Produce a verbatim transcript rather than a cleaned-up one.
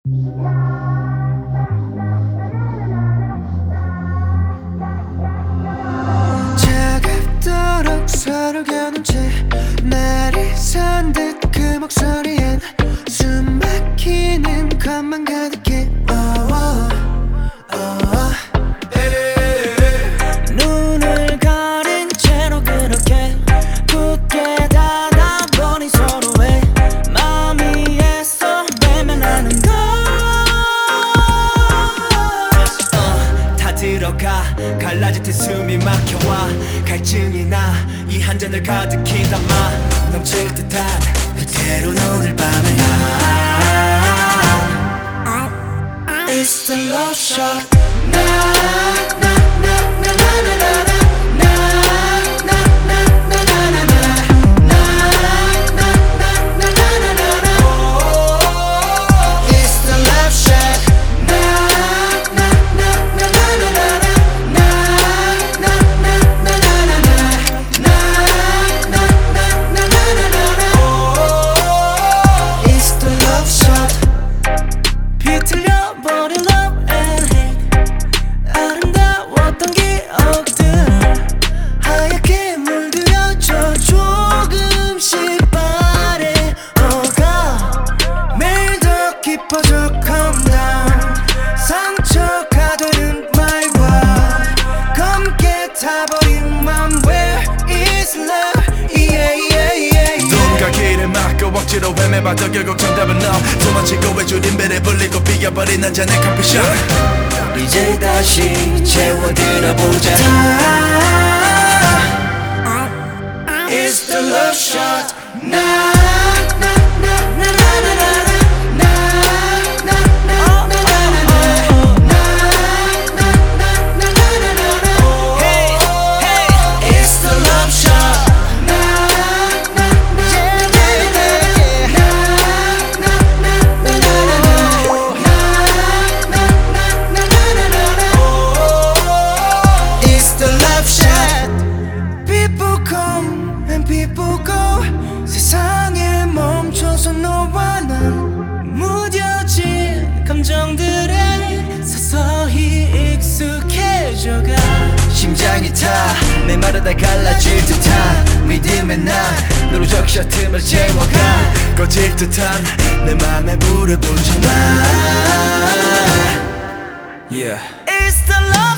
차갑도록 서로 겨눈 채 날이 선 듯 그 목소리엔 숨 막히는 것만 가득해. oh, oh, oh. 눈을 가린 채로 그렇게 굳게 닫아버린 서로의 마음이 애써 외면하는 걸. uh, 다 들어가 갈라질 때 숨이 막혀와 갈증이 나 이 한 잔을 가득히 담아 넘칠 듯한 그대로 오늘 밤에 It's the love shot. 나, 나, 나, 나, 나, 나, 나, 나. 깊어져 calm down. 상처가 되는 말과 검게 타버린 맘. Where is love? Yeah, yeah, yeah, yeah. 누군가 길을 막고 억지로 헤매봐도 결국 정답은 너. 도망치고 외줄인 배를 불리고 비겨버린 한 잔의 커피숍. 이제 다시 채워들어보자. It's the love shot. 나 people go. 세상에 멈춰서 너와 난 무뎌진 감정들에 서서히 익숙해져가. 심장이 타 메마르다 갈라질 듯한 믿음의 난 너로 적셔 틈을 채워가. 꺼질 듯한 내 맘에 불을 붙여놔. Yeah. It's the love.